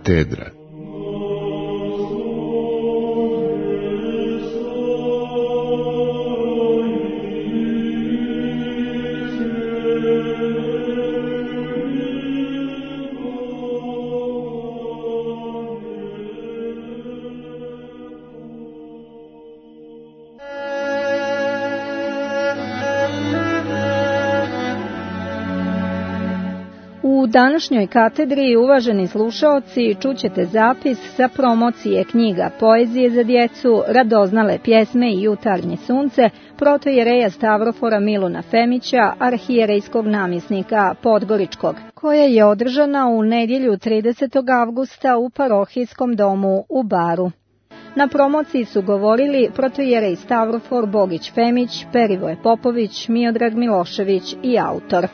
katedra. U današnjoj katedri, uvaženi slušaoci, čućete zapis sa promocije knjiga poezije za djecu, radoznale pjesme i jutarnje sunce protojereja Stavrofora Miluna Femića, arhijerejskog namjesnika Podgoričkog, koja je održana u nedjelju 30. avgusta u parohijskom domu u Baru. Na promociji su govorili protojerej Stavrofor Bogić Femić, Perivoje Popović, Miodrag Milošević i autor.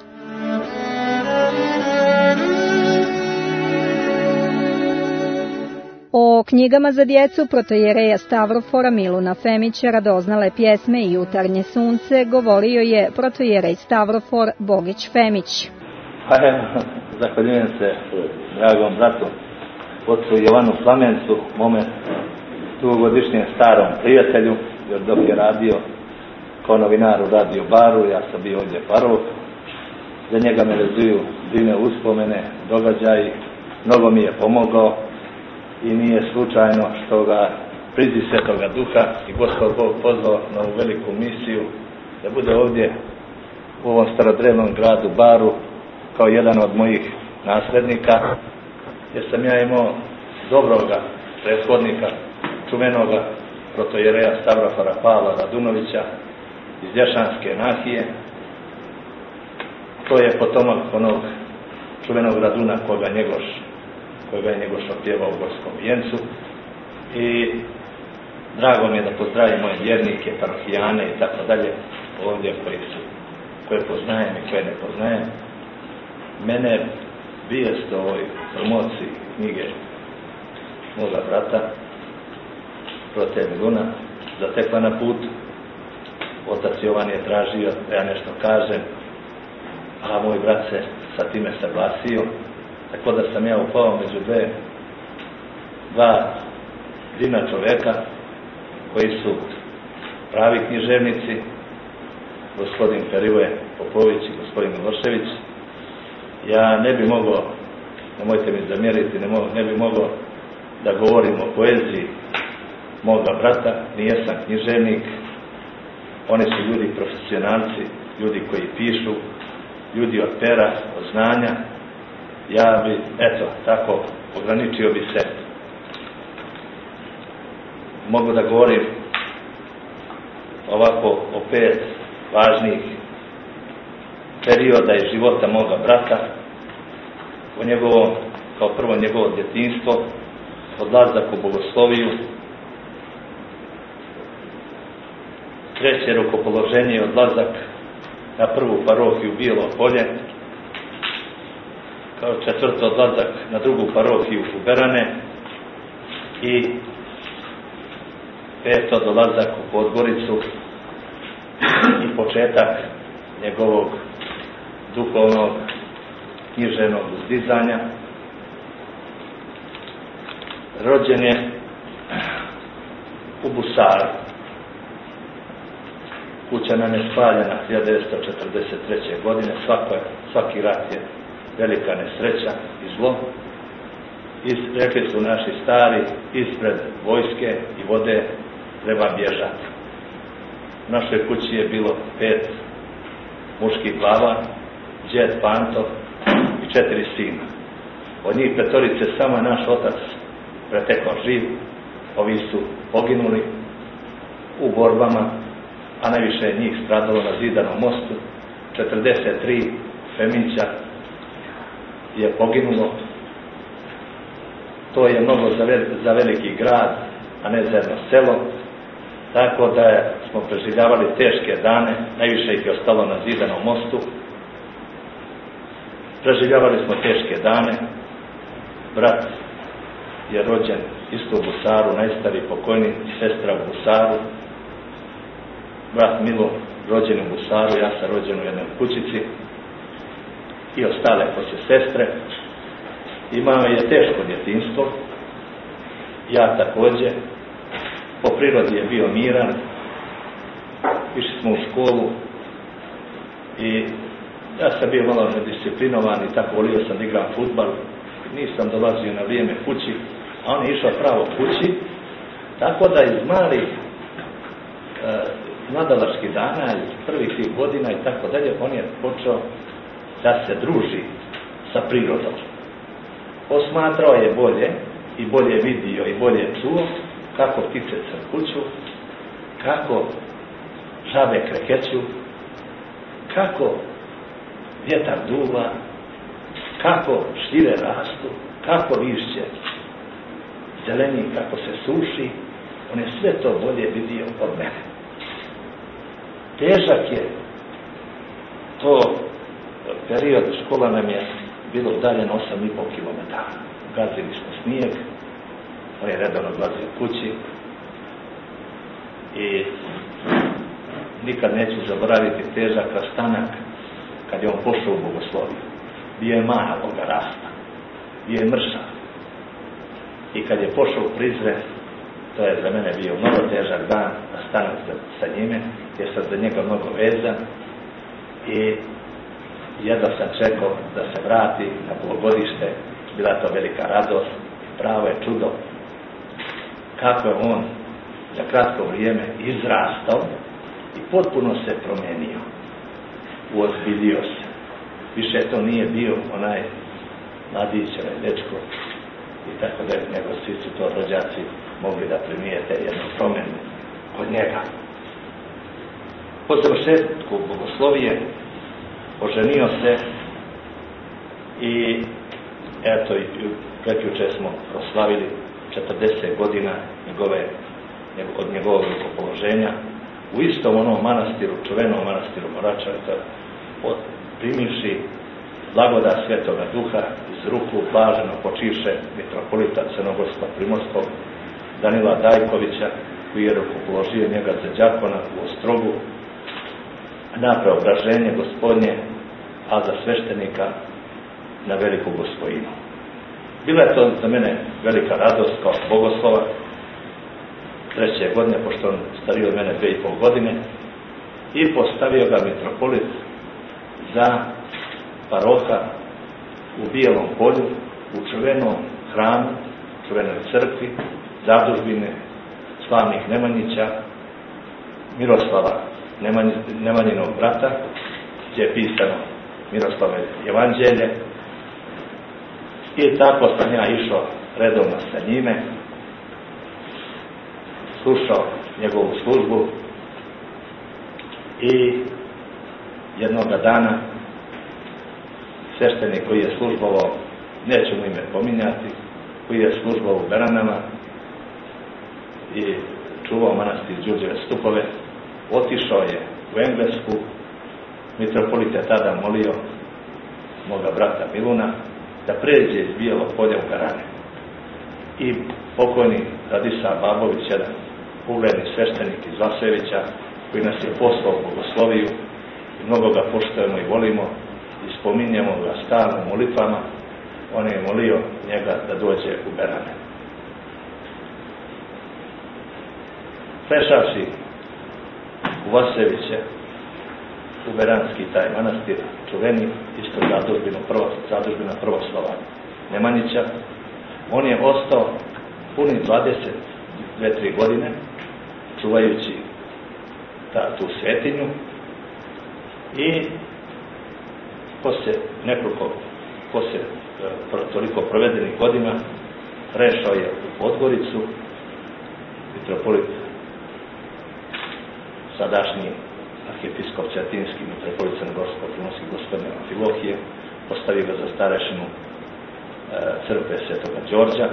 O knjigama za djecu protojereja Stavrofora Miluna Femića, radoznale pjesme i jutarnje sunce govorio je protojerej Stavrofor Bogić Femić. Zahvaljujem se dragom bratu, otcu Jovanu Plamencu, mome dugogodišnjem starom prijatelju, jer dok je radio kao novinar u Radio Baru, ja sam bio ovdje paroh. Za njega me vezuju divne uspomene, događaji, mnogo mi je pomogao. I nije slučajno što ga priziv Svetoga Duha i Gospod Bog pozvao na ovu veliku misiju da bude ovdje u ovom starodrevnom gradu Baru kao jedan od mojih naslednika, jer sam ja imao dobroga prethodnika, čuvenoga protojereja Stavrofora Pavla Radunovića iz Lješanske nahije. To je potomak onog čuvenog Raduna koga je Njegoš opjevao u Gorskom vijencu. I drago mi je da pozdravim moje vjernike, parohijane i tako dalje ovdje koje poznajem i koje ne poznajem. Mene vijest o ovoj promociji knjige moga brata prote Miluna zatekla na put. Otac Jovan je tražio da ja nešto kažem, a moj brat se sa time saglasio. Tako da sam ja upao među dva divna čovjeka koji su pravi književnici, gospodin Perivoje Popović i gospodin Milošević. Ja ne bi mogao, nemojte mi zamjeriti, ne bi mogao da govorim o poeziji moga brata, nije sam književnik. Oni su ljudi profesionalci, ljudi koji pišu, ljudi od pera, od znanja. Ja bi, tako, ograničio bi se. Mogu da govorim ovako o 5 važnih perioda iz života moga brata, o njegovom, kao prvo njegovo djetinjstvo, odlazak u bogosloviju, treće rukopoloženje i odlazak na prvu parohiju Bijelo Polje, kao četvrto odlazak na drugu parohiju u Berane i peto dolazak u Podgoricu i početak njegovog duhovnog književnog uzdizanja. Rođen je u Busaru. Kuća nam je spaljena 1943. godine. Svaki rat je velika nesreća i zlo. Rekli su naši stari, ispred vojske i vode treba bježati. U našoj kući je bilo 5 muških glava, džed Panto i 4 sina. Od njih 5 samo je naš otac pretekao živ, ovi su poginuli u borbama, a najviše je njih stradalo na Zidanom mostu. 43 Femića je poginulo. To je mnogo za veliki grad, a ne za jedno selo. Tako da smo preživljavali teške dane, najviše ih je ostalo na Zidanom mostu. Preživljavali smo teške dane. Brat je rođen isto u Busaru, najstariji pokojni, sestra u Busaru. Brat Milo rođen u Busaru, ja sam rođen u jednoj kućici i ostale poslije sestre. Imao je teško djetinjstvo, ja također. Po prirodi je bio miran, išli smo u školu i ja sam bio malo nedisciplinovan i tako volio sam da igram fudbal. Nisam dolazio na vrijeme kući, a on je išao pravo kući, tako da iz malih mladalačkih dana, iz prvih tih godina i tako dalje, on je počeo da se druži sa prirodom. Posmatrao je bolje i bolje vidio i bolje čuo kako ptice crkuću, kako žabe krekeću, kako vjetar duva, kako šljive rastu, kako lišće zeleni, kako se suši. On je sve to bolje vidio od mene. Težak je to period, škola nam je bilo udaljen 8,5 km. Gazili smo snijeg, on je redovno odlazio kući i nikad neću zaboraviti težak rastanak kad je on pošao u bogosloviju. Bio je maloga rasta, bio je mršav. I kad je pošao u Prizren, to je za mene bio mnogo težak dan, rastanak sa njime, jer sam za njega mnogo vezan i jedva sam čekao da se vrati na polugodište. Bila to velika radost, pravo je čudo kako je on za kratko vrijeme izrastao i potpuno se promijenio, uozbiljio se. Više to nije bio onaj mladić, onaj dečko i tako da, nego svi su to rođaci mogli da primijete jednu promjenu kod njega. Po završetku bogoslovije oženio se i eto, prekjuče smo proslavili 40 godina od njegovog rukopoloženja u istom onom manastiru, čuvenom manastiru Morača, primivši blagodat Svetoga Duha iz ruku blaženo počivše mitropolita Crnogorskog Primorskog Danila Dajkovića, koji je rukopoložio njega za đakona u Ostrogu na preobraženje Gospodnje, a za sveštenika na Veliku Gospojinu. Bila je to za mene velika radost kao bogoslova, 3. godine, pošto on stariji od mene 2,5 godine, i postavio ga mitropolit za paroha u Bijelom polju, u čuvenom hramu, čuvenoj crkvi, zadužbine slavnih Nemanjića, Miroslava Nemanjinog brata, gdje je pisano Miroslave Evanđelje. I tako sam ja išao redovno sa njime, slušao njegovu službu i jednoga dana sveštenik koji je službovao, neću mu ime pominjati, koji je službovao u Beranama i čuvao manastir Đurđeve stupove, otišao je u Englesku. Mitropolit je tada molio moga brata Miluna da pređe iz Bijelog polja u Garane. I pokojni Radisa Babović, jedan ugledni sveštenik iz Vasevića, koji nas je poslao u bogosloviju i mnogo ga poštujemo i volimo i spominjemo ga stalno u molitvama, on je molio njega da dođe u Berane. Prešavši u Vaseviće, u Beranski taj manastir, čuveni, isto zadužbina prvoslava Nemanjića, on je ostao puni 22-23 godine čuvajući tu svetinju i poslije toliko provedenih godina prešao je u Podgoricu, mitropolit sadašnji arhijepiskop Cetinski, mitropolit Crnogorskog Primorskog Gospodina Amfilohije, postavio ga za starešinu crkve Svetoga Đorđa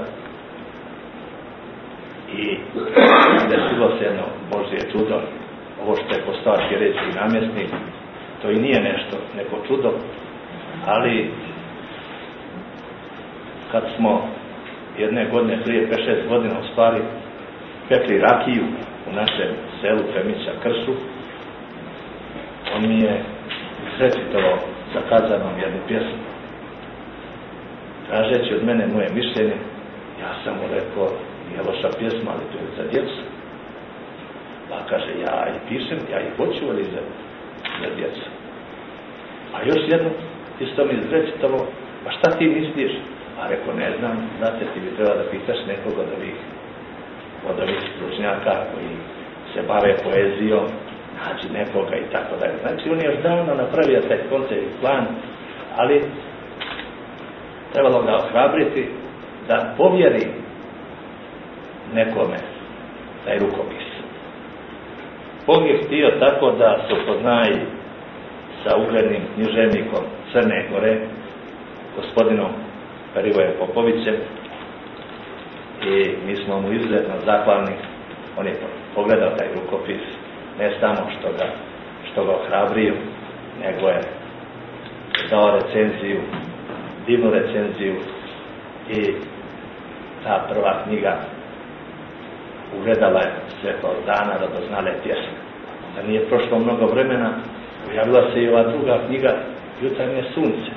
i desilo se jedno Božje čudo. Ovo što je postao arhijerejski namjesnik, to i nije nešto, neko čudo, ali kad smo jedne godine, prije 5-6 godina u stvari, pekli rakiju u našem selu Femića Kršu, on mi je recitovao za kazanom jednu pjesmu. tražeći od mene moje mišljenje. Ja sam mu rekao, nije loša pjesma, ali to je za djecu. Pa kaže, ja i pišem, ja i hoću, ali za djecu. A još jedno, isto mi izrečitalo, pa šta ti misliš? A rekao, ne znam, znate, ti bi treba da pitaš nekog od ovih stručnjaka koji se bave poezijom, nađi nekoga i tako dalje. Znači, on je još davno napravio taj koncept i plan, ali trebalo ga ohrabriti da povjeri nekome taj rukopis. Bog je htio tako da se upoznaje sa uglednim književnikom Crne Gore, gospodinom Perivojem Popovićem, i mi smo mu izuzetno zahvalni. On je pogledao taj rukopis, ne samo što ga ohrabrio, nego je dao recenziju, divnu recenziju, i ta prva knjiga ugledala je svjetlo dana Radoznale pjesme. Da nije prošlo mnogo vremena, pojavila se i ova druga knjiga Jutarnje sunce.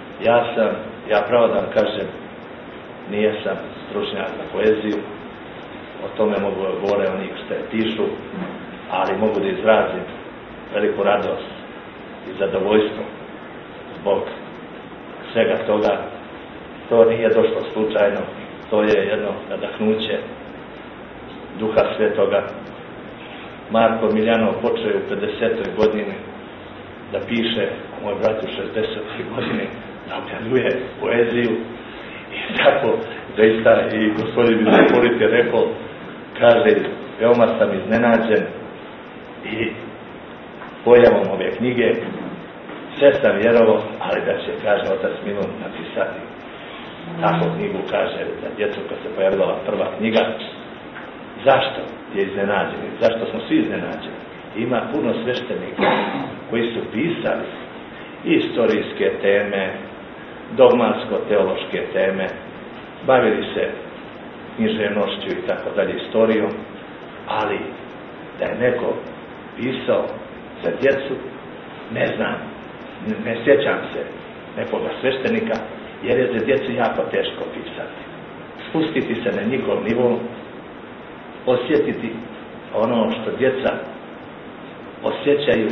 Ja pravo da vam kažem, nije sam stručnjak za poeziju, o tome mogu govore oni što je pišu, ali mogu da izrazim veliku radost i zadovoljstvo zbog svega toga. To nije došlo slučajno, to je jedno nadahnuće Duha Svetoga. Marko Miljanov počeo u 50. godini da piše, a moj brat u 60. godini da objavljuje poeziju, i tako zaista i gospodin Bizapolit je rekao, kaže, veoma sam iznenađen i pojavom ove knjige, sve sam vjerovao, ali da će, kaže otac Milun, napisati takvu knjigu, kaže, za djecu kad se pojavila ova prva knjiga. Zašto je iznenađen? Zašto smo svi iznenađeni? Ima puno sveštenika koji su pisali istorijske teme, dogmatsko-teološke teme, bavili se književnošću i tako dalje, istorijom, ali da je neko pisao za djecu, ne znam, ne sjećam se nekoga sveštenika, jer je za djecu jako teško pisati. Spustiti se na njihov nivo, osjetiti ono što djeca osjećaju,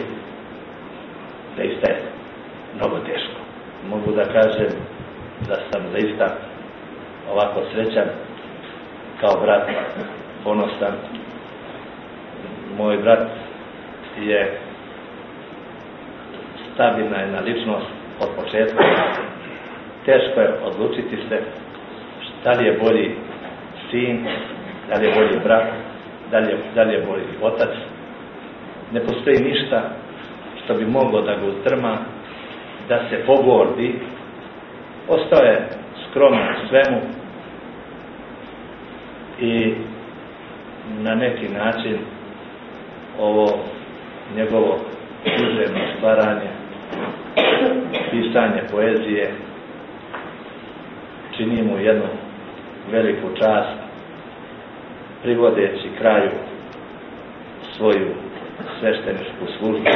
zaista je mnogo teško. Mogu da kažem da sam zaista ovako srećan kao brat, ponosan. Moj brat je stabilna jedna ličnost od početka. Teško je odlučiti se da li je bolji sin, da li je bolji brat, da li je bolji otac. Ne postoji ništa što bi moglo da ga uzdrma, da se pogordi. Ostao je skroman svemu i na neki način ovo njegovo književno stvaranje, pisanje poezije čini mu jednu veliku čast, privodeći kraju svoju svešteničku službu.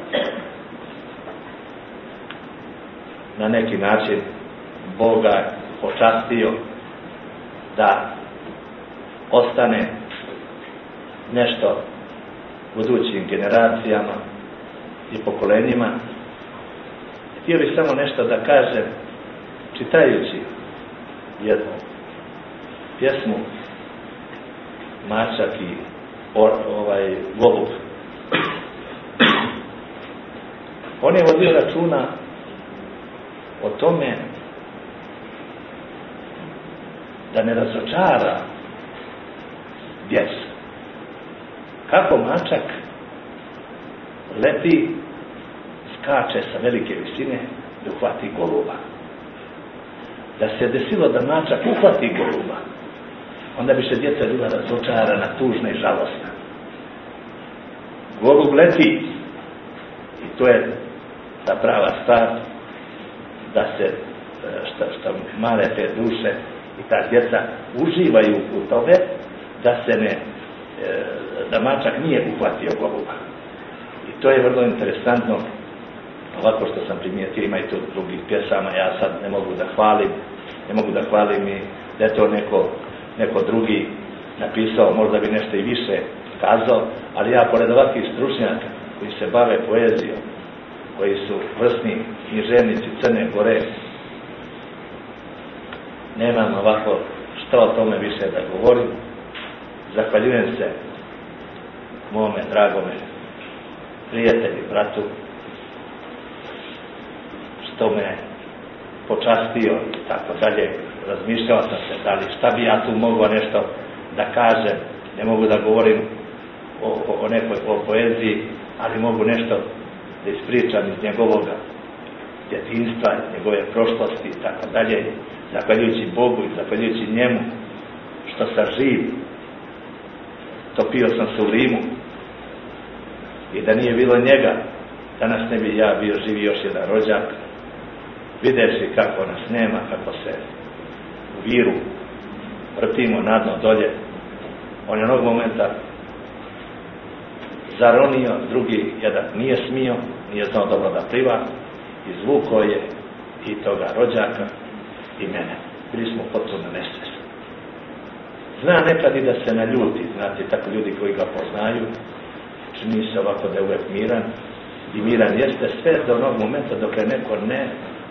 Na neki način Bog ga počastio da ostane nešto budućim generacijama i pokolenjima. Htio bih samo nešto da kažem, čitajući jednu pjesmu Mačak i Golub. On je vodio računa o tome da ne razočara djecu. Kako mačak leti, skače sa velike visine da uhvati goluba. Da se desilo da mačak uhvati goluba, onda bi se djeca bila razočarana, tužna i žalosna. Golub leti i to je ta prava stvar, da se što male te duše i ta djeca uživaju u tome da mačak nije uhvatio goluba. I to je vrlo interesantno. Ovako što sam primijetio, ima i tu drugih pjesama, ja sad ne mogu da hvalim, ne mogu da hvalim i da je to neko drugi napisao, možda bi nešto i više kazao, ali ja pored ovakvih stručnjaka koji se bave poezijom, koji su vrsni književnici Crne Gore, nemam ovako što o tome više da govorim. Zahvaljujem se mome dragome prijatelji, bratu, što me počastio i tako dalje. Razmišljao sam se da li šta bi ja tu mogao nešto da kažem. Ne mogu da govorim o poeziji, ali mogu nešto da ispričam iz njegovoga djetinjstva, iz njegove prošlosti i tako dalje. Zahvaljujući Bogu i zahvaljujući njemu što sam živ. Topio sam se u Rimu i da nije bilo njega, danas ne bi ja bio živi još jedan rođak. Videći kako nas nema, kako se u viru vrtimo nadno dolje. On je onog momenta zaronio, drugi jedan nije smio, nije znao dobro da pliva, izvukao je i toga rođaka i mene. Bili smo potpuno nesvjesni. Zna nekad i da se naljuti, znate, tako ljudi koji ga poznaju, čini se ovako da je uvijek miran, i miran jeste sve do onog momenta dok je neko ne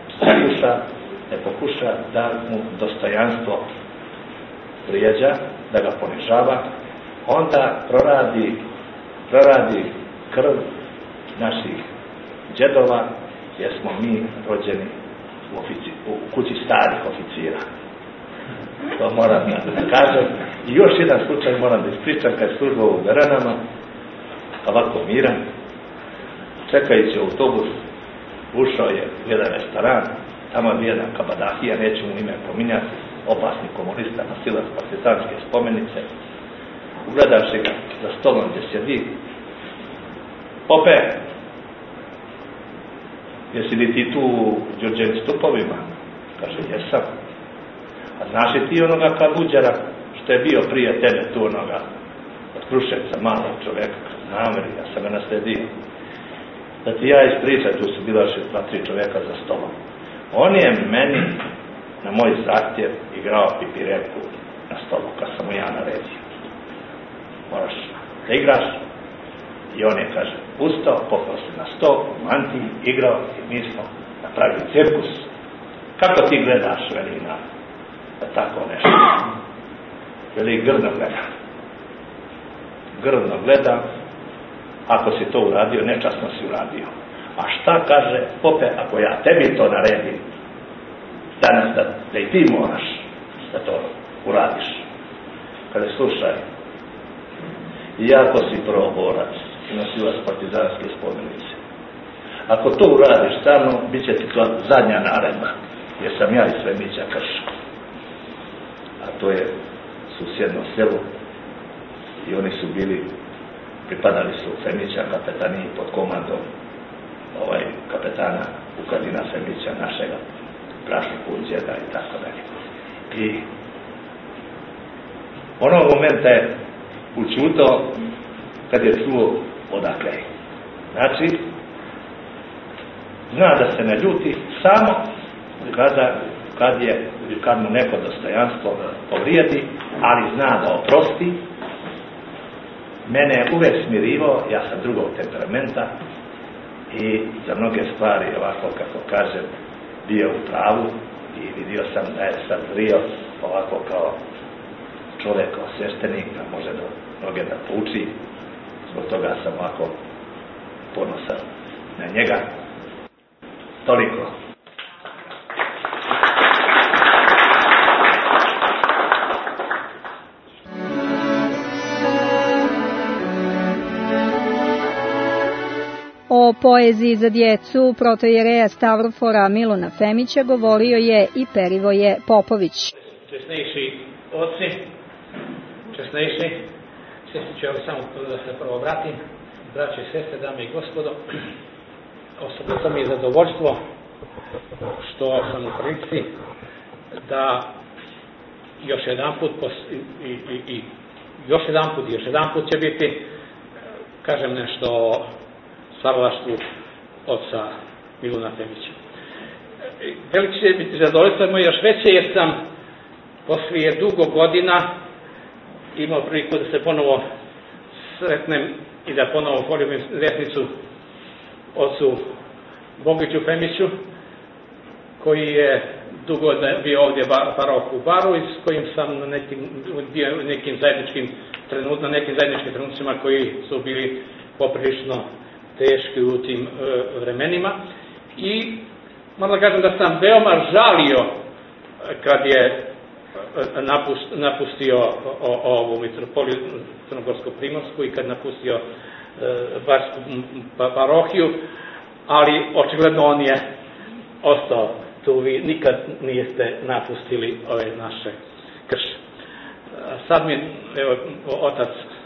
pokuša da mu dostojanstvo vrijeđa, da ga ponižava, onda proradi krv naših džedova, jer smo mi rođeni u kući starih oficira. To moram da kažem. I još jedan slučaj moram da ispričam, kad je služba u Veranama, ovako miran, čekajući autobus, ušao je u jedan restoran, tamo je jedan kabadahija, neću mu ime pominjati, opasni komunista, nosilac partizanske spomenice. Ugledavši ga za stolom gdje sjedi, Pope, jesi li ti tu u Đurđevim stupovima? Kaže, jesam. A znaš li ti onoga Kabuđera što je bio prije tebe tu onoga od Kruševca, malog čovjeka? Znam, ja sam ga nasledio. Da ti ja ispričam, tu su bila 2-3 čovjeka za stolom. On je meni na moj zahtjev igrao pipireku na stolu kad sam mu ja naredio. Moraš da igraš. I on je, kaže, ustao, popao se na sto, u mantiji, igrao i mi smo napravili cirkus. Kako ti gledaš, veli, na tako nešto? Veli, grdno gledam. Grdno gledam. Ako si to uradio, nečasno si uradio. A šta kaže, Pope, ako ja tebi to naredim, danas da i ti moraš da to uradiš? Kada slušaj, iako si prvoborac i nosilac partizanske spomenice, ako to uradiš sa mnom, bit će ti to zadnja naredba, jer sam ja iz Semića kršao. A to je susjedno selo i oni su pripadali su Semića kapetaniji pod komandom kapetana Vukadina Semića, našega prašnog djeda i tako dalje. I onog momenta je učutao kad je čuo odakle. Znači, zna da se ne ljuti samo kad mu neko dostojanstvo povrijedi, ali zna da oprosti. Mene je uvijek smirivao, ja sam drugog temperamenta i za mnoge stvari, ovako kako kažem, bio u pravu i vidio sam da je sad zrio ovako kao čovjek, kao sveštenik, da može do mnoge da pouči. Zbog toga sam ovako ponosan na njega. Toliko. O poeziji za djecu protojereja Stavrofora Miluna Femića govorio je i Perivoje Popović. Česnejši oci, česnejši, sestri ću ja samo da se prvo obratim, braće i sestre, dame i gospodo, osobno mi je zadovoljstvo što sam u prilici da još jedan put će biti, kažem nešto o stvaralaštvu oca Miluna Femića. Veliko će biti zadovoljstvo moje još veće, jer sam poslije dugo godina imao priliku da se ponovo sretnem i da ponovo poljubim vjesnicu ocu Bogiću Femiću, koji je dugo bio ovdje paroh u Baru i s kojim sam bio na nekim zajedničkim trenucima koji su bili poprilično teški u tim vremenima. I moram da kažem da sam veoma žalio kad je napustio ovu mitropoliju Crnogorsko-Primorsku i kad napustio Barsku parohiju, ali očigledno on je ostao tu. Vi nikad niste napustili ove naše krše. Sad mi, evo, otac,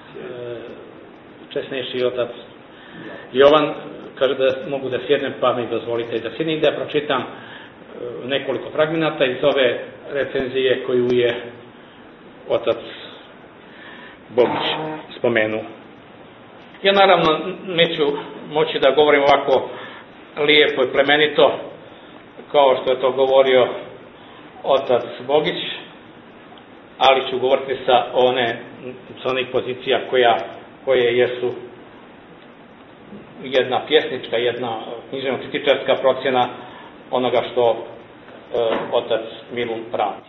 česnejši otac Jovan, kaže da mogu da sjednem, pa mi dozvolite da sjednem i da pročitam nekoliko fragmenata iz ove recenzije koju je otac Bogić spomenuo. Ja naravno neću moći da govorim ovako lijepo i plemenito kao što je to govorio otac Bogić, ali ću govoriti sa onih pozicija koje jesu jedna pjesnička, jedna književno-kritičarska procjena onoga što otac Milun prati.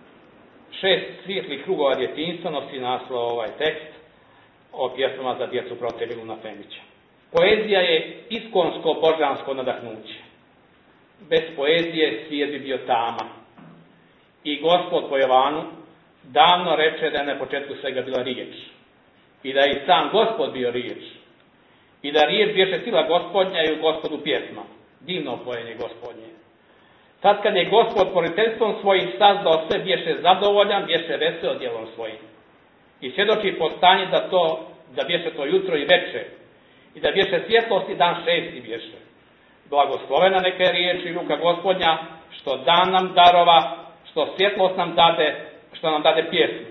6 svijetlih krugova djetinjstva nosi naslov ovaj tekst o pjesmama za djecu prote Miluna Femića. Poezija je iskonsko božansko nadahnuće. Bez poezije svijet bi bio tama. I Gospod po Jovanu davno reče da je na početku svega bila riječ. I da je i sam Gospod bio riječ. I da riječ bješe sila Gospodnja i u Gospodu pjesma. Divno pojenje Gospodnje. Tad kad je Gospod poriteljstvom svojim sazdao sve, bješe zadovoljan, bješe veseo djelom svojim. I svjedoči postanje da bješe to jutro i veče. I da bješe svjetlost i dan 6. bješe. Blagoslovena neka je riječ i ruka Gospodnja, što dan nam darova, što svjetlost nam dade, što nam dade pjesmu.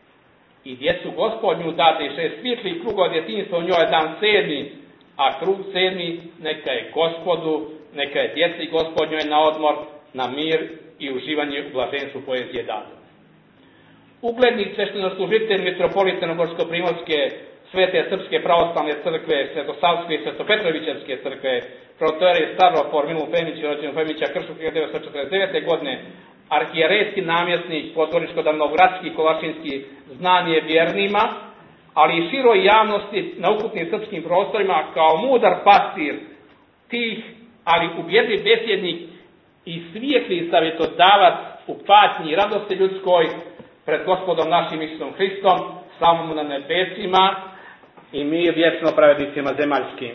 I djecu Gospodnju dade i 6 svijetlih krugova djetinjstva, u njoj je dan 7. A krug 7. neka je Gospodu, neka je djeci Gospodnjoj na odmor, na mir i uživanje u blaženstvu poezije dade. Ugledni sveštenoslужitelj mitropolit Crnogorsko-Primorske Svete Srpske pravoslavne crkve, Svetosavske i Svetopetrovićevske crkve, protojerej Starofor Milun Femić, rođen Femića Kršu 1949. godine, arhijerejski namjesnik podgoričko-davnogradski, Kovačinski, znan je vjernima, ali i široj javnosti na ukupnim srpskim prostorima kao mudar pastir, tih, ali ubjedljiv besjednik i svijetli savjetodavac u patnji i radosti ljudskoj pred Gospodom našim Isusom Hristom, slavu mu na nebesima i mir vječno pravednicima zemaljskim.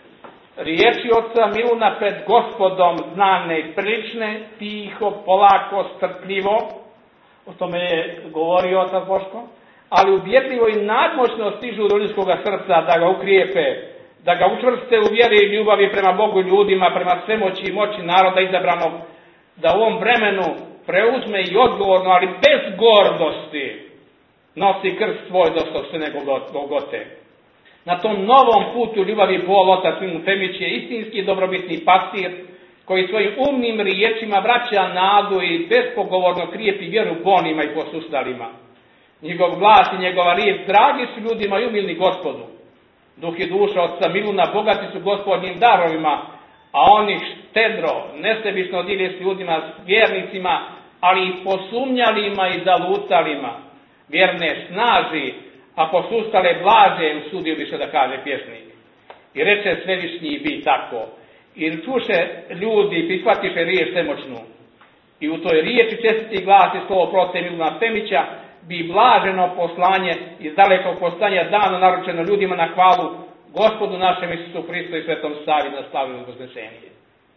Riječi oca Miluna pred Gospodom znane i prilične, tiho, polako, strpljivo, o tome je govorio otac Boško, ali ubjedljivo i nadmoćno stižu do ljudskoga srca da ga ukrijepe, da ga učvrste u vjeri i ljubavi prema Bogu i ljudima, prema svemoći i moći naroda izabranog, da u ovom vremenu preuzme i odgovorno, ali bez gordosti, nosi krst svoj do sopstvene Golgote. Na tom novom putu ljubavi Bol, otac Milun Femić je istinski dobrobitni pastir, koji svojim umnim riječima vraća nadu i bespogovorno krijepi vjeru bonima i posustalima. Njegov glas i njegova riječ dragi su ljudima i umilni Gospodu. Duh i duša oca Miluna bogati su Gospodnjim darovima, a oni štedro, nesebično dijeli s ljudima, s vjernicima, ali i posumnjalima i zalutalima. Vjerne snaži, a posustale blaže, usudio bi se da kaže pjesnik. I reče Svevišnji bi tako. I čuše ljudi i prihvatiše riječ svemoćnu. I u toj riječi čestiti glas i slovo prote Miluna Femića bi blaženo poslanje iz dalekog postanja dano naručeno ljudima na hvalu Gospodu našem Isusu Hristu i Svetom Savi na slavljeno Voznešenje.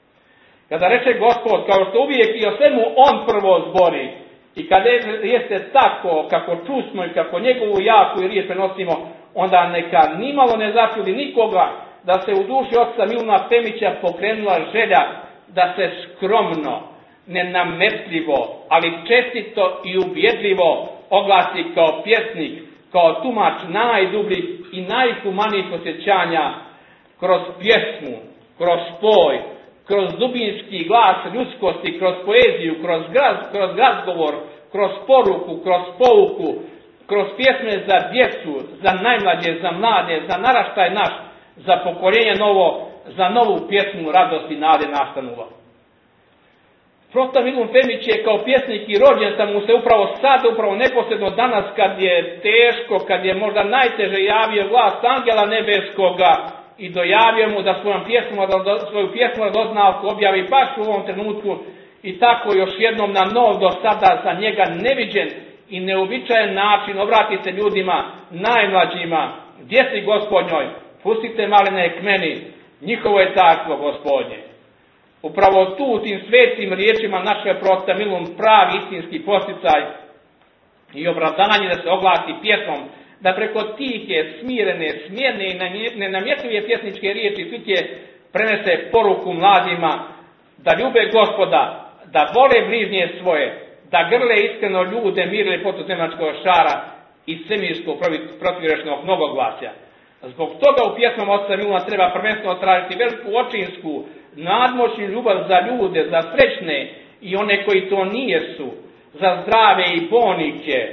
Kada reče Gospod, kao što uvijek i o svemu on prvo zbori, i kada jeste tako kako čusmo i kako njegovu jaku i riječ prenosimo, onda neka nimalo ne začudi nikoga da se u duši oca Miluna Femića pokrenula želja da se skromno, nenametljivo, ali čestito i ubjedljivo oglasi kao pjesnik, kao tumač najdubljih i najhumanijih osjećanja kroz pjesmu, kroz spoj, kroz dubinski glas ljudskosti, kroz poeziju, kroz razgovor, kroz poruku, kroz pouku, kroz pjesme za djecu, za najmlađe, za mlade, za naraštaj naš, za pokoljenje novo, za novu pjesmu radosti, nade nastanulo. Proto Milun Femić je kao pjesnik i rođen sam mu se upravo sad, upravo neposredno danas kad je teško, kad je možda najteže javio glas Angela Nebeskoga i dojavio mu da svoju pjesmu radoznalku objavi baš u ovom trenutku i tako još jednom na nov do sada za njega neviđen i neobičajen način obrati se ljudima, najmlađima, djeci Gospodnjoj, pustite malene k meni, njihovo je carstvo Gospodnje. Upravo tu u tim svetim riječima naše prota Milun pravi istinski posticaj i opravdanje da se oglasi pjesmom, da preko tihe, smirene, smjerne i nenamjetljive pjesničke riječi svitje prenese poruku mladima da ljube Gospoda, da vole bližnje svoje, da grle iskreno ljude, mir i ljepotu zemačkog šara i svemirskog protivrešnog mnogoglasja. Zbog toga u pjesmama oca Miluna treba prvenstveno tražiti veliku očinsku, nadmoćnu ljubav za ljude, za srećne i one koji to nijesu, za zdrave i bolnike,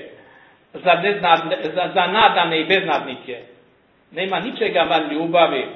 za nadane i beznadnike. Nema ničega van ljubavi,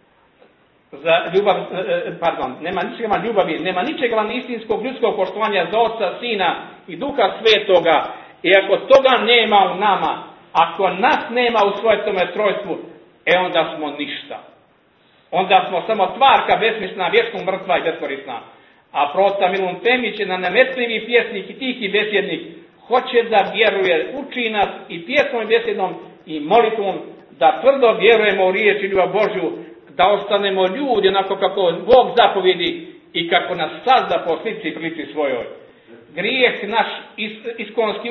nema ničega van istinskog ljudskog poštovanja za Oca, Sina i Duha Svetoga. I ako toga nema u nama, ako nas nema u svojtome trojstvu, onda smo ništa. Onda smo samo tvarka besmislena, vječnom mrtva i beskorisna. A prota Milun Femić je nametljivi pjesnik i tihi besjednik, hoće da vjeruje, uči nas i pjesmom i besjednom i molitvom da tvrdo vjerujemo u riječ i ljubav Božju, da ostanemo ljudi onako kako Bog zapovjedi i kako nas sazda po slici i prilici svojoj. Grijeh naš iskonski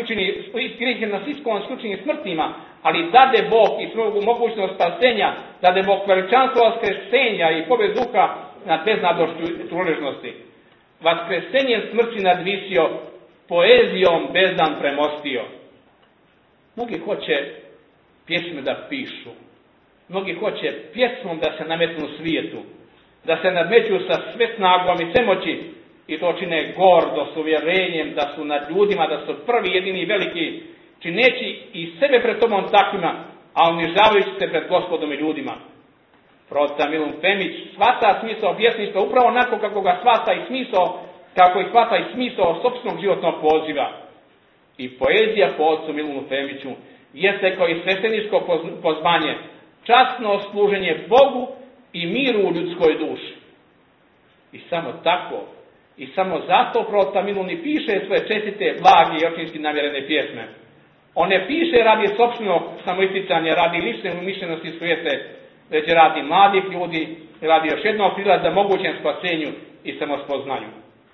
učini smrtnima, ali dade Bog i svoju mogućnost spasenja, dade Bog veličanstvo vaskresenja i pobjed duha nad beznadošću i truležnosti. Vaskresenjem smrti nadvisio, poezijom bezdan premostio. Mnogi hoće pjesme da pišu, mnogi hoće pjesmom da se nametnu svijetu, da se nadmeću sa sve snagom i svemoći i to čine gordo s uvjerenjem da su nad ljudima, da su prvi, jedini i veliki, čineći i sebe pred tobom takvima, a unižavajući se pred Gospodom i ljudima. Prota Milun Femić shvata smisao pjesništva upravo onako kako ga shvata i smisao, kako ih shvata i smisao sopstvenog životnog poziva. I poezija po ocu Milunu Femiću jeste kao i svešteničko pozvanje, časno služenje Bogu i miru u ljudskoj duši. I samo tako, i samo zato prota Milun i piše svoje čestite, blage i očinski namjerene pjesme. On ne piše radi sopstvenog samoisticanja, radi lične umišljenosti svijete, već radi mladih ljudi, radi još jednog prilaza mogućem spasenju i samospoznanju.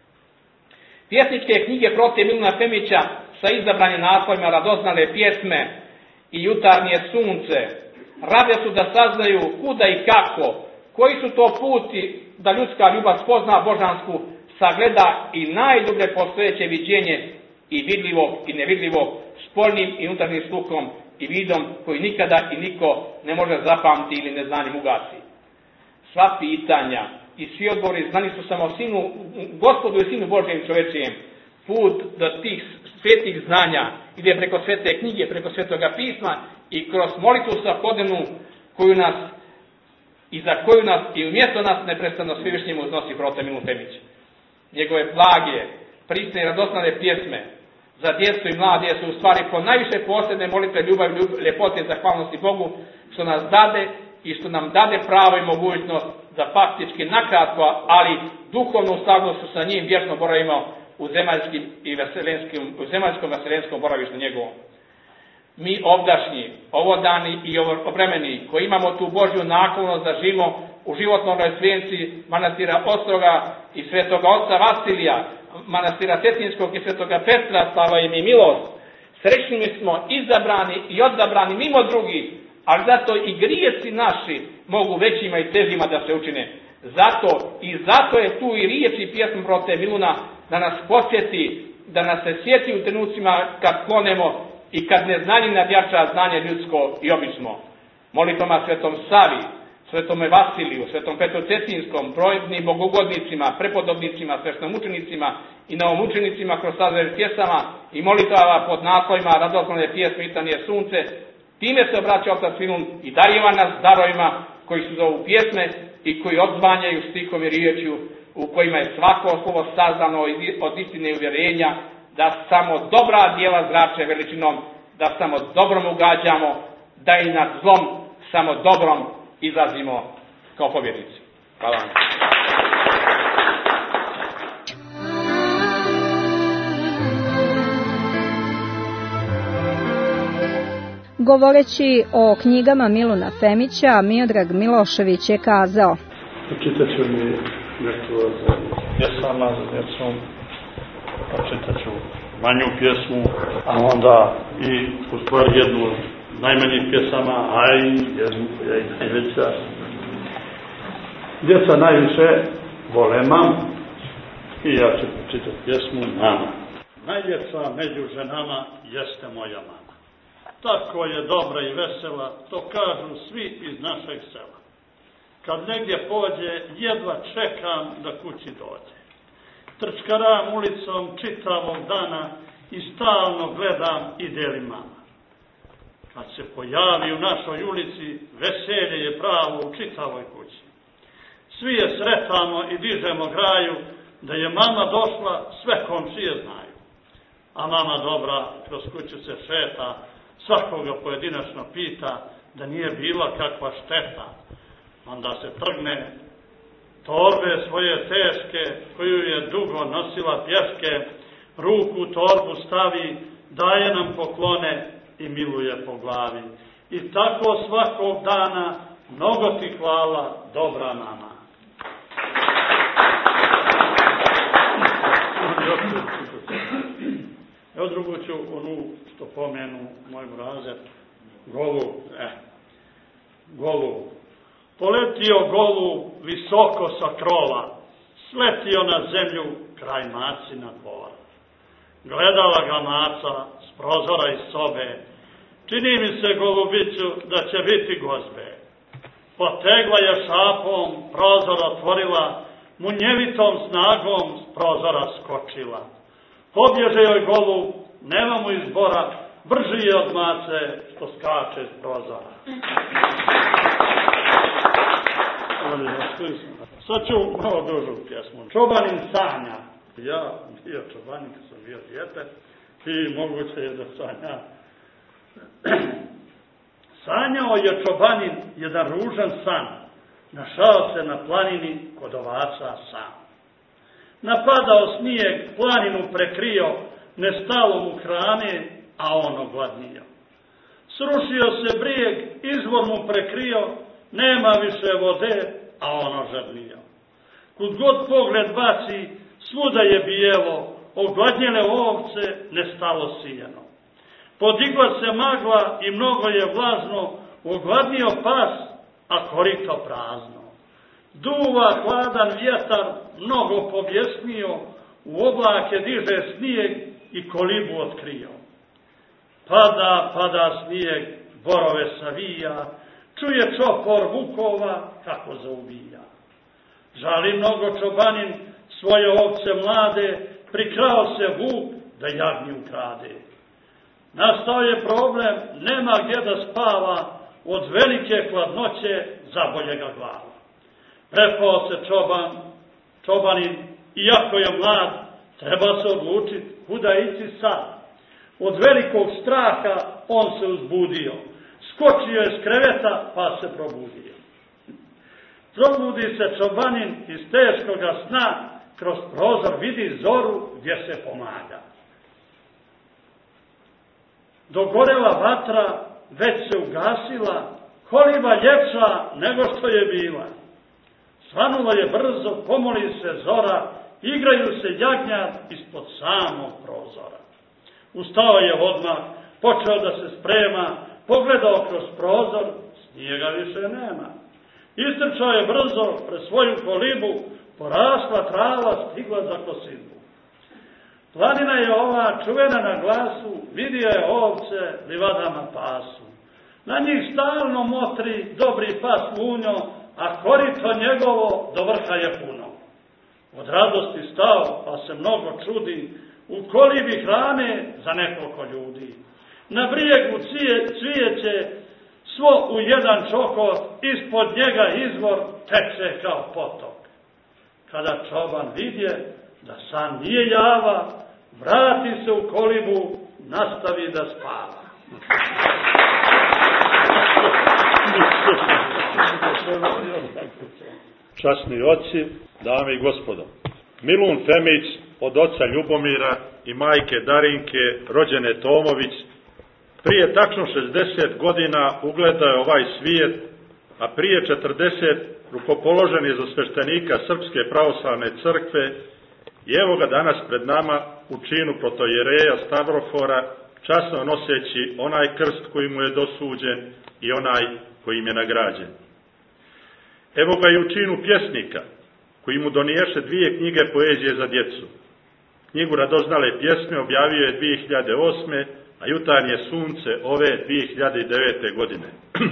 Pjesničke knjige prote Miluna Femića sa izabranim naslovima radoznale pjesme i jutarnje sunce rade su da saznaju kuda i kako, koji su to puti da ljudska ljubav spozna božansku, sagleda i najdublje postojeće viđenje i vidljivog i nevidljivog, spoljnim i unutarnjim sluhom i vidom koji nikada i niko ne može zapamti ili neznanjem ugasi. Sva pitanja i svi odgovori znani su samo Sinu, Gospodu i Sinu Božjem čovečijem. Put do tih svetih znanja ide preko svete knjige, preko svetoga pisma i kroz molitvu svakodnevnu koju nas i za koju nas i umjesto nas neprestano Svevišnjim uznosi prota Milun Femić. Njegove blage, prisne i radosnane pjesme za djecu i mlade su u stvari po najviše posebne molitve ljubavi, ljepote i zahvalnosti Bogu što nas dade i što nam dade pravo i mogućnost da faktički nakratko, ali duhovno u saglasu sa njim vječno boravimo u zemaljskom vaselenskom boravištu njegovom. Mi ovdašnji, ovodani i ovremeni koji imamo tu Božju naklonost da živimo u životnoj svijenci manastira Ostroga i svetoga oca Vasilija, manastira Cetinskog i svetoga Petra, slava im i milost. Srećni smo izabrani i odabrani mimo drugih, ali zato i grijesi naši mogu većima i težima da se učine. Zato je tu i riječ i pjesma prote Miluna da nas podsjeti, da nas se sjeti u trenucima kad klonemo i kad neznanje nadjača znanje ljudsko i obično. Molitvama svetom Savi, svetome Vasiliju, svetom Petru Cetinskom, brojnim bogugodnicima, prepodobnicima, svešnomučenicima i novomučenicima kroz sadržaj pjesama i molitava pod naslovima radoslovne pjesme Itanije sunce. Time se obraća otac Filun i darjeva nas darovima koji su zovu pjesme i koji odzvanjaju stihom i riječju u kojima je svako slovo sazdano od istine i uvjerenja da samo dobra djela zrače veličinom, da samo dobrom ugađamo, da i nad zlom samo dobrom izlazimo kao pobjednici. Hvala vam. Govoreći o knjigama Miluna Femića, Miodrag Milošević je kazao: Čitat ću mi nešto za pjesama, za djecom, čitat ću manju pjesmu, a onda i u stvari jednu od najmanjih pjesama, a i jednu koja je najveća. Djeca najviše vole mamu i ja ću čitati pjesmu Mama. Najljepša među ženama jeste moja mama. Tako je dobra i vesela, to kažu svi iz našeg sela. Kad negdje pođe, jedva čekam da kući dođe. Trčkaram ulicom čitavog dana i stalno gledam ide li mama. Kad se pojavi u našoj ulici, veselje je pravo u čitavoj kući. Svi je sretamo i dižemo graju, da je mama došla, sve komšije znaju. A mama dobra kroz kuću se šeta, svakoga pojedinačno pita da nije bila kakva šteta. Onda se trgne, torbe svoje teške, koju je dugo nosila pješke, ruku u torbu stavi, daje nam poklone i miluje po glavi. I tako svakog dana, mnogo ti hvala, dobra mama. Evo drugu ću onu što pomenu moj mrazet, golub. Poletio golub visoko sa krova, sletio na zemlju kraj macina dvora. Gledala ga maca s prozora iz sobe, čini mi se golubiću da će biti gozbe. Potegla je šapom, prozor otvorila, munjevitom snagom s prozora skočila. Pobježe joj golub, nema mu izbora, brži je od mace što skače s prozora. Sad ću malo dužu pjesmu. Čobanin sanja. Ja bio čobanin kad sam bio dijete i moguće je da sanja. Sanjao je čobanin jedan ružan san. Našao se na planini kod ovaca sam. Napadao snijeg, planinu prekrio, nestalo mu hrane, a on ogladnio. Srušio se brijeg, izvor mu prekrio, nema više vode, a on ožadnio. Kud god pogled baci, svuda je bijelo, ogladnjene ovce, nestalo sijeno. Podigla se magla i mnogo je vlažno, ogladnio pas, a korito prazno. Duva hladan vjetar, mnogo pobjesnio, u oblake diže snijeg i kolibu otkrio. Pada snijeg, borove savija, čuje čopor vukova kako zaubija. Žali mnogo čobanin svoje ovce mlade, prikrao se vuk da jagnju ukrade. Nastao je problem, nema gdje da spava, od velike hladnoće zabolje ga glava. Prepao se čobanin, iako je mlad, treba se odlučiti kuda ići sad. Od velikog straha on se uzbudio, skočio je s kreveta pa se probudio. Probudi se čobanin iz teškoga sna, kroz prozor vidi zoru gdje se pomaga. Dogorela vatra, već se ugasila, koliba ljepša nego što je bila. Svanulo je brzo, pomoli se zora, igraju se jagnjad ispod samog prozora. Ustao je odmah, počeo da se sprema, pogledao kroz prozor, snijega više nema. Istrčao je brzo pred svoju kolibu, porasla trava, stigla za kosidbu. Planina je ova čuvena na glasu, vidio je ovce livadama pasu. Na njih stalno motri dobri pas Munjo, a korito njegovo do vrha je puno. Od radosti stao, pa se mnogo čudi, u kolibi hrane za nekoliko ljudi. Na brijegu cvijeće, svo u jedan čokor, ispod njega izvor teče kao potok. Kada čoban vidje da san nije java, vrati se u kolibu, nastavi da spava. Časni oci, dame i gospodo, Milun Femić od oca Ljubomira i majke Darinke, rođene Tomović, prije tačno 60 godina ugledao je ovaj svijet, a prije 40 rukopoložen je za sveštenika Srpske pravoslavne crkve i evo ga danas pred nama u činu protojereja Stavrofora, časno noseći onaj krst koji mu je dosuđen i onaj koji im je nagrađen. Evo ga i u činu pjesnika, koji mu doniješe 2 knjige poezije za djecu. Knjigu Radoznale pjesme objavio je 2008. a Jutarnje sunce ove 2009. godine.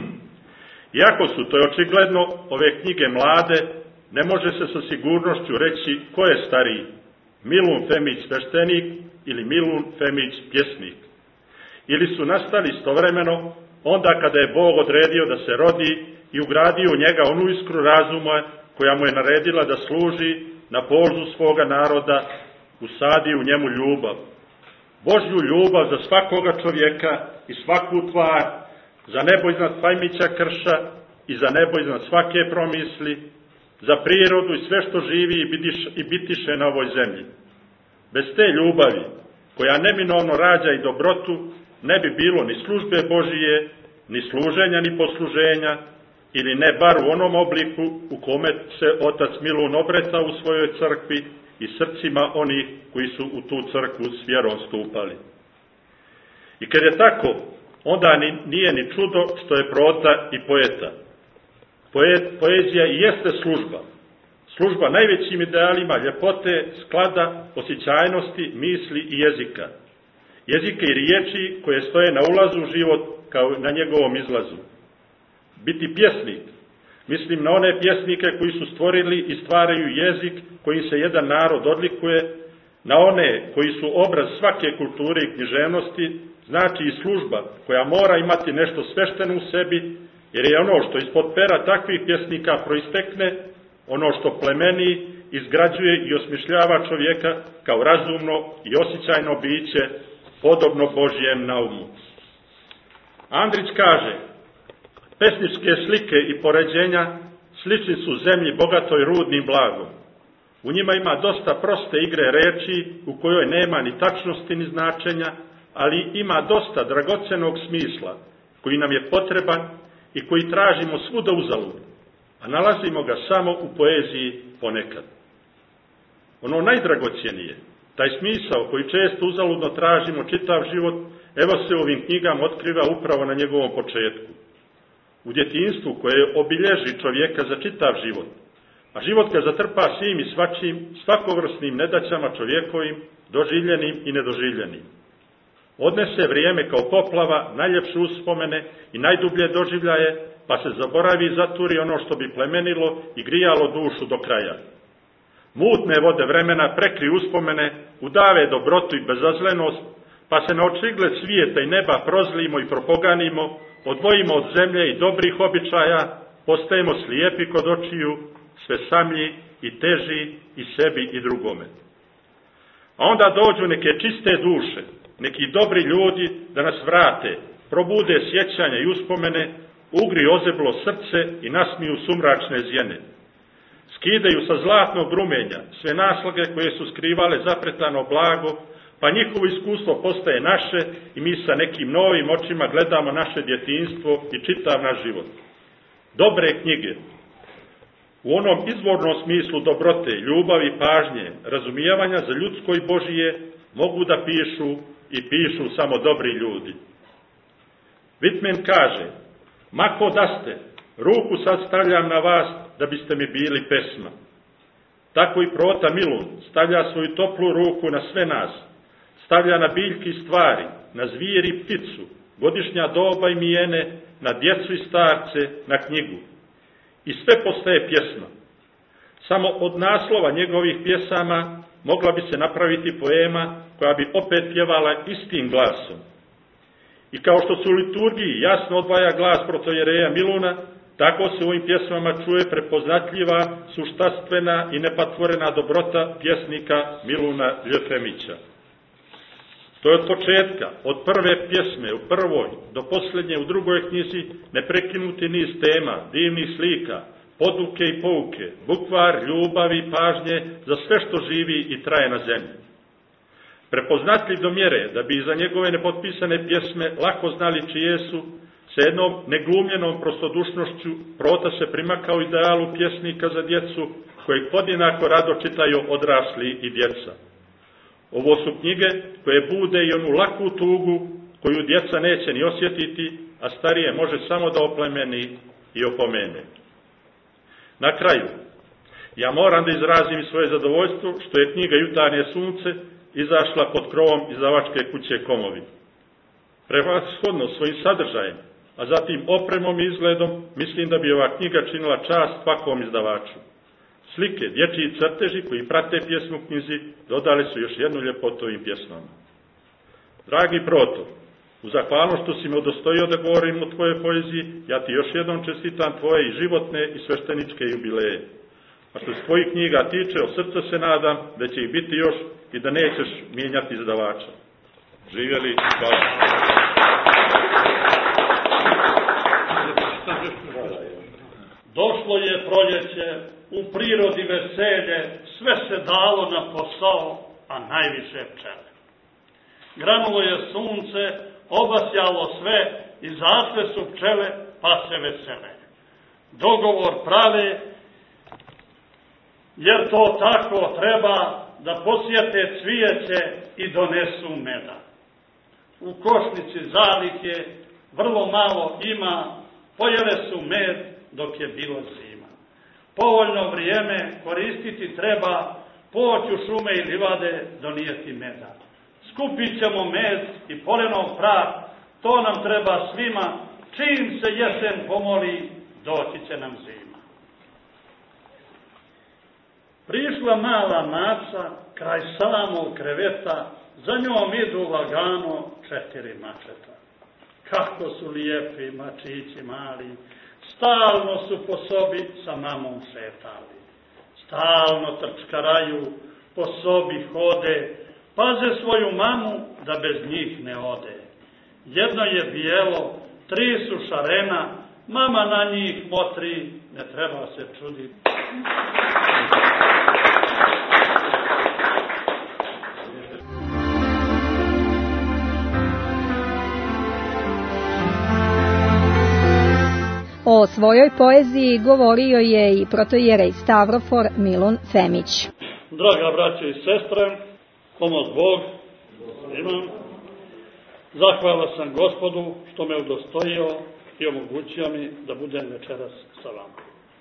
Iako su, to je očigledno, ove knjige mlade, ne može se sa sigurnošću reći ko je stariji, Milun Femić sveštenik ili Milun Femić pjesnik. Ili su nastali istovremeno, onda kada je Bog odredio da se rodi i ugradio u njega onu iskru razuma koja mu je naredila da služi na polzu svoga naroda, usadi u njemu ljubav. Božju ljubav za svakoga čovjeka i svaku tvar, za nebo iznad Fajmića krša i za nebo iznad svake promisli, za prirodu i sve što živi i bitiše na ovoj zemlji. Bez te ljubavi, koja neminovno rađa i dobrotu, ne bi bilo ni službe Božije, ni služenja, ni posluženja, ili ne bar u onom obliku u kome se otac Milun obreta u svojoj crkvi i srcima onih koji su u tu crkvu s vjerom stupali. I kad je tako, onda nije ni čudo što je prota i poeta. Poezija i jeste služba. Služba najvećim idealima ljepote, sklada, osjećajnosti, misli i jezika. Jezike i riječi koje stoje na ulazu u život kao na njegovom izlazu. Biti pjesnik, mislim na one pjesnike koji su stvorili i stvaraju jezik kojim se jedan narod odlikuje, na one koji su obraz svake kulture i književnosti, znači i služba koja mora imati nešto svešteno u sebi, jer je ono što ispod pera takvih pjesnika proistekne, ono što plemeni, izgrađuje i osmišljava čovjeka kao razumno i osjećajno biće, podobno Božjem naumu. Andrić kaže: pesničke slike i poređenja slični su zemlji bogatoj rudnim blagom. U njima ima dosta proste igre reči u kojoj nema ni tačnosti ni značenja, ali ima dosta dragocenog smisla koji nam je potreban i koji tražimo svuda uzalud, a nalazimo ga samo u poeziji ponekad. Ono najdragocjenije, taj smisao koji često uzaludno tražimo čitav život, evo se ovim knjigama otkriva upravo na njegovom početku. U djetinjstvu koje obilježi čovjeka za čitav život, a život ga zatrpa svim i svačim, svakovrsnim nedaćama čovjekovim, doživljenim i nedoživljenim. Odnese vrijeme kao poplava, najljepše uspomene i najdublje doživljaje, pa se zaboravi i zaturi ono što bi plemenilo i grijalo dušu do kraja. Mutne vode vremena prekriju uspomene, udave dobrotu i bezazlenost, pa se na očigled svijeta i neba prozlimo i propoganimo, odvojimo od zemlje i dobrih običaja, postajemo slijepi kod očiju, sve samlji i teži i sebi i drugome. A onda dođu neke čiste duše, neki dobri ljudi da nas vrate, probude sjećanja i uspomene, ugri ozeblo srce i nasmiju sumračne zjene. Skidaju sa zlatnog rumenja sve naslage koje su skrivale zapretano blago, pa njihovo iskustvo postaje naše i mi sa nekim novim očima gledamo naše djetinjstvo i čitav naš život. Dobre knjige, u onom izvornom smislu dobrote, ljubavi, pažnje, razumijevanja za ljudsko i Božije, mogu da pišu i pišu samo dobri ljudi. Whitman kaže: mako da ste, ruku sad stavljam na vas da biste mi bili pesma. Tako i prota Milun stavlja svoju toplu ruku na sve nas, stavlja na biljki stvari, na zvijeri i pticu, godišnja doba i mijene, na djecu i starce, na knjigu. i sve postaje pjesma. Samo od naslova njegovih pjesama mogla bi se napraviti poema koja bi opet pjevala istim glasom. I kao što se u liturgiji jasno odvaja glas protojereja Miluna, tako se u ovim pjesmama čuje prepoznatljiva, suštastvena i nepatvorena dobrota pjesnika Miluna Ljefemića. To je od početka, od prve pjesme u prvoj do posljednje u drugoj knjizi neprekinuti niz tema, divnih slika, poduke i pouke, bukvar, ljubavi, pažnje za sve što živi i traje na zemlji. Prepoznatljiv do mjere da bi iza njegove nepotpisane pjesme lako znali čije su, sa jednom neglumljenom prostodušnošću Prota se primakao idealu pjesnika za djecu, kojeg podjednako rado čitaju odrasli i djeca. Ovo su knjige koje bude i onu laku tugu koju djeca neće ni osjetiti, a starije može samo da oplemeni i opomene. Na kraju, ja moram da izrazim svoje zadovoljstvo što je knjiga Jutarnje sunce izašla pod krovom izdavačke kuće Komovi. Prevashodno svojim sadržajem, a zatim opremom i izgledom, mislim da bi ova knjiga činila čast svakom izdavaču. Slike, dječji crteži koji prate pjesmu u knjizi dodali su još jednu ljepotu ovim pjesmama. Dragi Proto, u zahvalnost što si me udostojio da govorim o tvojoj poeziji, ja ti još jednom čestitam tvoje i životne i svešteničke jubileje. A što se tvojih knjiga tiče, od srca se nadam da će ih biti još i da nećeš mijenjati izdavača. Živjeli, hvala. Došlo je proljeće, u prirodi veselje, sve se dalo na posao, a najviše pčele. Granulo je sunce, obasjalo sve i zašle su pčele, pa se vesele. Dogovor prave, jer to tako treba, da posjete cvijeće i donesu meda. U košnici zalihe vrlo malo ima, pojele su med dok je bilo zima. Povoljno vrijeme koristiti treba, poći u šume i livade donijeti meda. Skupit ćemo med i polenov prah, to nam treba svima, čim se jesen pomoli, doći će nam zima. Prišla mala maca, kraj samog kreveta, za njom idu lagano 4 mačeta. Kako su lijepi mačići mali, stalno su po sobi sa mamom šetali. Stalno trčkaraju, po sobi hode, paze svoju mamu da bez njih ne ode. Jedno je bijelo, 3 su šarena, mama na njih motri, ne treba se čuditi. O svojoj poeziji govorio je i protojerej Stavrofor Milun Femić. Draga braćo i sestre, pomoć Bog, imam. Zahvala sam Gospodu što me udostojio i omogućio mi da budem večeras sa vama.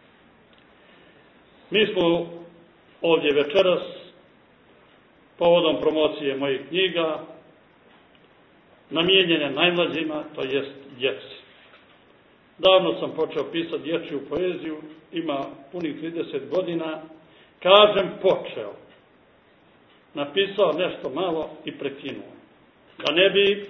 Mi smo ovdje večeras povodom promocije mojih knjiga namijenjene najmlađima, to jest djeci. Davno sam počeo pisati dječju poeziju, ima punih 30 godina. Kažem počeo. Napisao nešto malo i prekinuo. Da ne bi,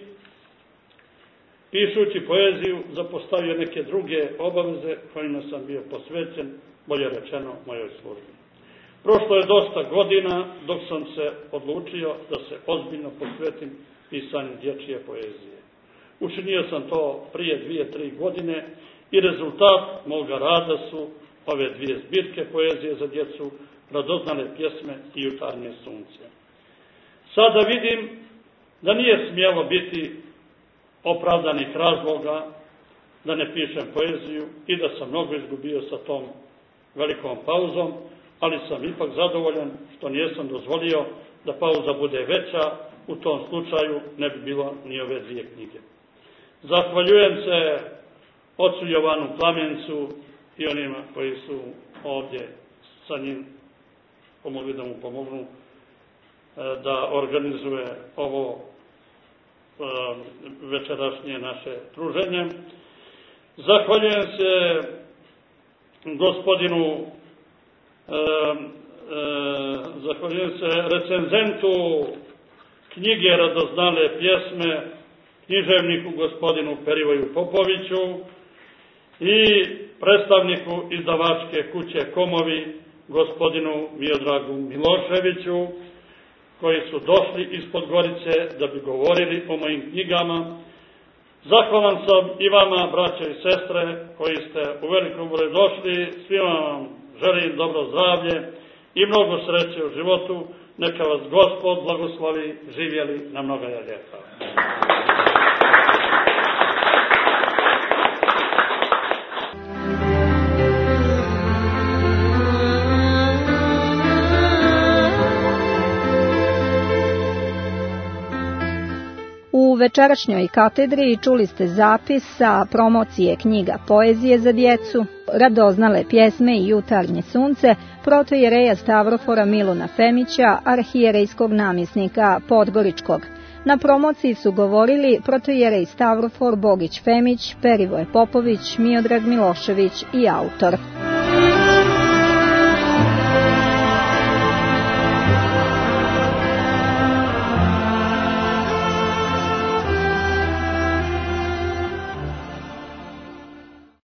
pišući poeziju, zapostavio neke druge obaveze kojima sam bio posvećen, bolje rečeno, mojoj službi. Prošlo je dosta godina dok sam se odlučio da se ozbiljno posvetim pisanju dječje poezije. Učinio sam to prije 2-3 godine i rezultat moga rada su ove 2 zbirke poezije za djecu, Radoznale pjesme i Jutarnje sunce. Sada vidim da nije smjelo biti opravdanih razloga da ne pišem poeziju i da sam mnogo izgubio sa tom velikom pauzom, ali sam ipak zadovoljan što nisam dozvolio da pauza bude veća, u tom slučaju ne bi bilo ni ove 2 knjige. Zahvaljujem se ocu Jovanu Plamencu i onima koji su ovdje sa njim pomogli da mu pomognu da organizuje ovo večerašnje naše druženje. Zahvaljujem se gospodinu zahvaljujem se recenzentu knjige Radoznale pjesme, književniku gospodinu Perivoju Popoviću i predstavniku izdavačke kuće Komovi, gospodinu Miodragu Miloševiću, koji su došli iz Podgorice da bi govorili o mojim knjigama. Zahvalan sam i vama, braće i sestre, koji ste u velikom broju došli. Svima vam želim dobro zdravlje i mnogo sreće u životu. Neka vas Gospod blagoslovi, živjeli na mnoga ljeta. U večerašnjoj katedri čuli ste zapis sa promocije knjiga poezije za djecu, Radoznale pjesme i Jutarnje sunce, protojereja Stavrofora Miluna Femića, arhijerejskog namjesnika Podgoričkog. Na promociji su govorili protojerej Stavrofor Bogić Femić, Perivoje Popović, Miodrag Milošević i autor.